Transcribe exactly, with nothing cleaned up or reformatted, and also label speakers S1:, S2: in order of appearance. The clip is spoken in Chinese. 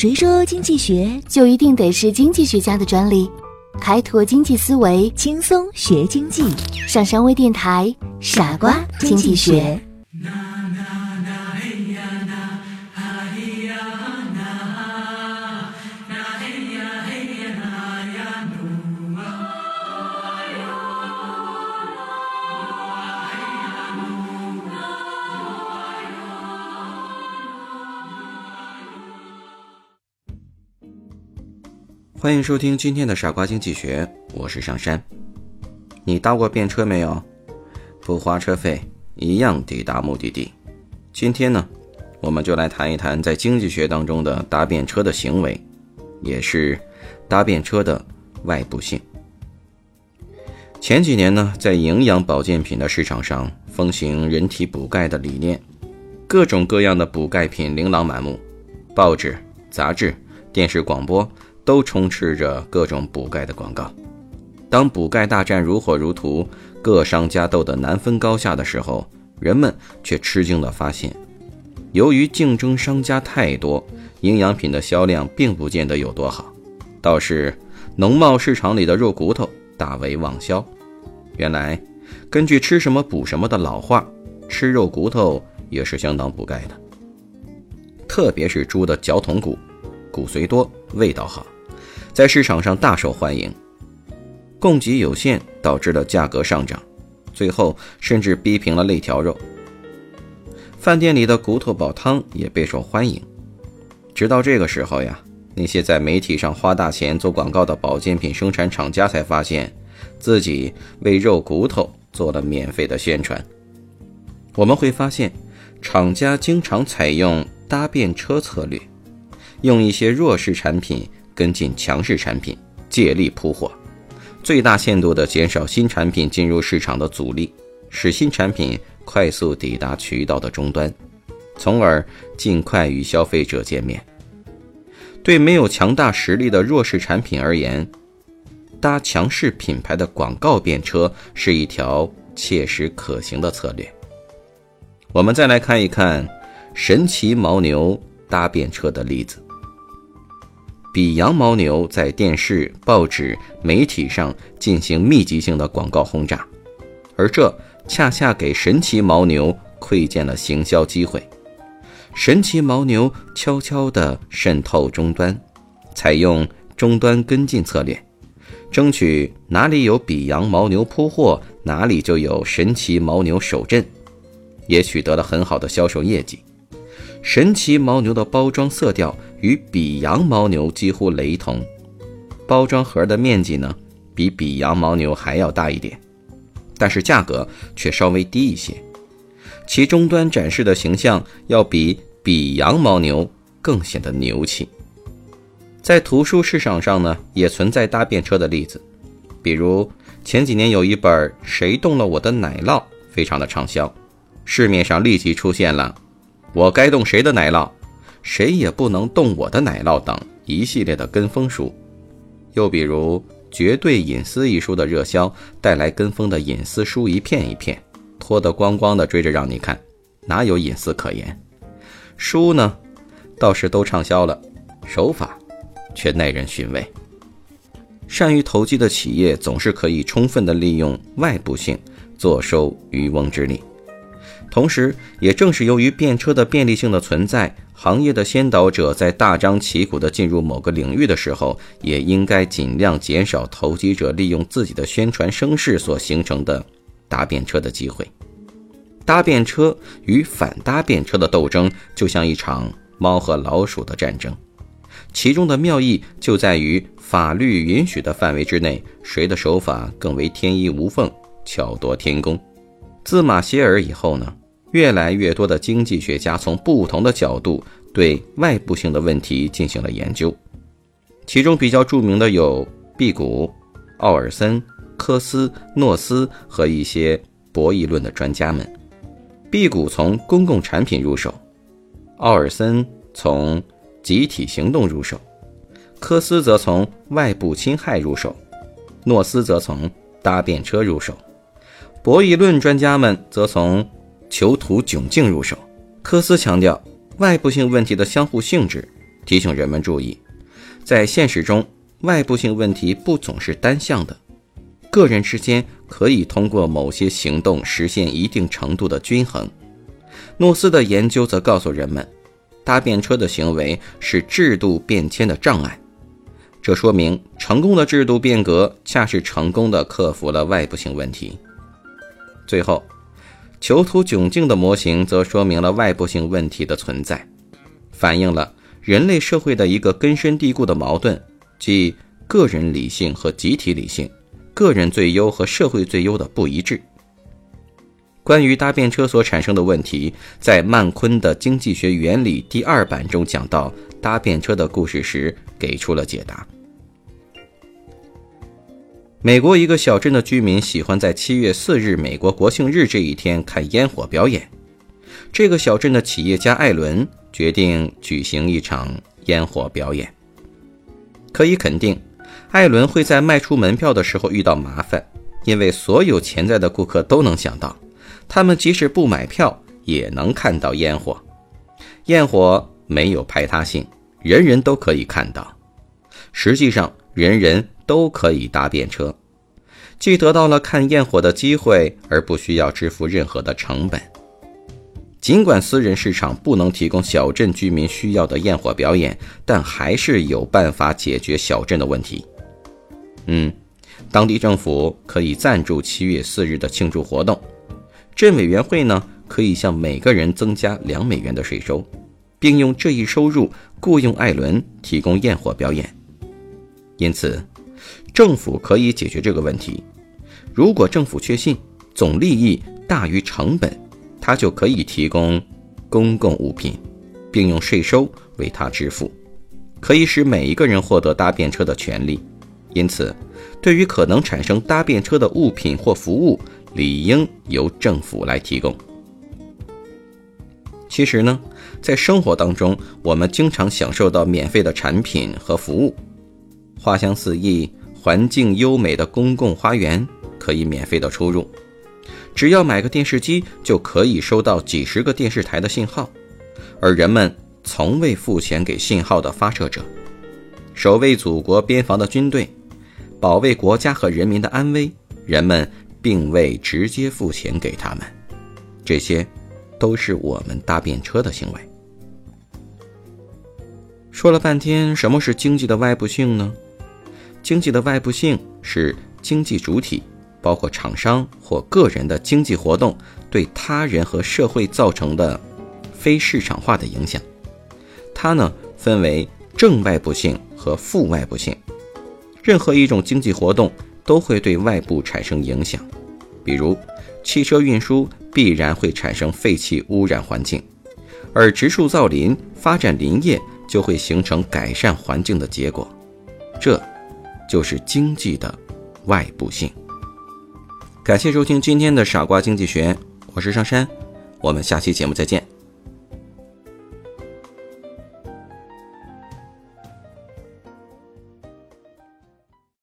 S1: 谁说经济学
S2: 就一定得是经济学家的专利？开拓经济思维，
S1: 轻松学经济。
S2: 上山微电台，傻瓜经济学。
S3: 欢迎收听今天的傻瓜经济学，我是上山。你搭过便车没有？不花车费一样抵达目的地。今天呢，我们就来谈一谈在经济学当中的搭便车的行为，也是搭便车的外部性。前几年呢，在营养保健品的市场上风行人体补钙的理念，各种各样的补钙品琳琅满目，报纸、杂志、电视广播都充斥着各种补钙的广告。当补钙大战如火如荼，各商家斗得难分高下的时候，人们却吃惊地发现，由于竞争商家太多，营养品的销量并不见得有多好，倒是农贸市场里的肉骨头大为旺销。原来根据吃什么补什么的老话，吃肉骨头也是相当补钙的，特别是猪的绞筒骨，骨髓多，味道好，在市场上大受欢迎。供给有限，导致了价格上涨，最后甚至逼平了肋条肉。饭店里的骨头煲汤也备受欢迎。直到这个时候呀，那些在媒体上花大钱做广告的保健品生产厂家才发现，自己为肉骨头做了免费的宣传。我们会发现，厂家经常采用搭便车策略，用一些弱势产品跟进强势产品，借力铺货，最大限度地减少新产品进入市场的阻力，使新产品快速抵达渠道的终端，从而尽快与消费者见面。对没有强大实力的弱势产品而言，搭强势品牌的广告便车是一条切实可行的策略。我们再来看一看神奇牦牛搭便车的例子。比洋牦牛在电视、报纸、媒体上进行密集性的广告轰炸，而这恰恰给神奇牦牛窥见了行销机会。神奇牦牛悄悄地渗透终端，采用终端跟进策略，争取哪里有比洋牦牛铺货，哪里就有神奇牦牛守阵，也取得了很好的销售业绩。神奇牦牛的包装色调与比洋牦牛几乎雷同，包装盒的面积呢，比比洋牦牛还要大一点，但是价格却稍微低一些，其终端展示的形象要比比洋牦牛更显得牛气。在图书市场上呢，也存在搭便车的例子，比如前几年有一本《谁动了我的奶酪》非常的畅销，市面上立即出现了我该动谁的奶酪，谁也不能动我的奶酪等一系列的跟风书。又比如绝对隐私一书的热销，带来跟风的隐私书一片一片，脱得光光的追着让你看，哪有隐私可言？书呢倒是都畅销了，手法却耐人寻味。善于投机的企业总是可以充分地利用外部性坐收渔翁之利。同时也正是由于便车的便利性的存在，行业的先导者在大张旗鼓地进入某个领域的时候，也应该尽量减少投机者利用自己的宣传声势所形成的搭便车的机会。搭便车与反搭便车的斗争就像一场猫和老鼠的战争，其中的妙意就在于法律允许的范围之内，谁的手法更为天衣无缝，巧夺天工。自马歇尔以后呢，越来越多的经济学家从不同的角度对外部性的问题进行了研究，其中比较著名的有毕谷、奥尔森、科斯、诺斯和一些博弈论的专家们。毕谷从公共产品入手，奥尔森从集体行动入手，科斯则从外部侵害入手，诺斯则从搭便车入手。博弈论专家们则从囚徒窘境入手。科斯强调外部性问题的相互性质， 提醒人们注意，在现实中，外部性问题不总是单向的，个人之间可以通过某些行动实现一定程度的均衡。诺斯的研究则告诉人们，搭便车的行为是制度变迁的障碍，这说明成功的制度变革恰是成功地克服了外部性问题。最后，囚徒窘境的模型则说明了外部性问题的存在，反映了人类社会的一个根深蒂固的矛盾，即个人理性和集体理性、个人最优和社会最优的不一致。关于搭便车所产生的问题，在曼昆的《经济学原理》第二版中讲到搭便车的故事时给出了解答。美国一个小镇的居民喜欢在七月四日美国国庆日这一天看烟火表演。这个小镇的企业家艾伦决定举行一场烟火表演。可以肯定，艾伦会在卖出门票的时候遇到麻烦，因为所有潜在的顾客都能想到，他们即使不买票也能看到烟火。焰火没有排他性，人人都可以看到。实际上，人人都可以搭便车，既得到了看焰火的机会，而不需要支付任何的成本。尽管私人市场不能提供小镇居民需要的焰火表演，但还是有办法解决小镇的问题。嗯，当地政府可以赞助七月四日的庆祝活动，镇委员会呢，可以向每个人增加两美元的税收，并用这一收入雇佣艾伦提供焰火表演。因此，政府可以解决这个问题。如果政府确信总利益大于成本，他就可以提供公共物品，并用税收为他支付，可以使每一个人获得搭便车的权利。因此，对于可能产生搭便车的物品或服务，理应由政府来提供。其实呢，在生活当中，我们经常享受到免费的产品和服务。花香四溢、环境优美的公共花园可以免费的出入，只要买个电视机就可以收到几十个电视台的信号，而人们从未付钱给信号的发射者。守卫祖国边防的军队，保卫国家和人民的安危，人们并未直接付钱给他们，这些都是我们搭便车的行为。说了半天，什么是经济的外部性呢？经济的外部性是经济主体，包括厂商或个人的经济活动对他人和社会造成的非市场化的影响。它呢，分为正外部性和负外部性。任何一种经济活动都会对外部产生影响，比如汽车运输必然会产生废气污染环境，而植树造林、发展林业就会形成改善环境的结果。这就是经济的外部性。感谢收听今天的傻瓜经济学，我是上山，我们下期节目再见。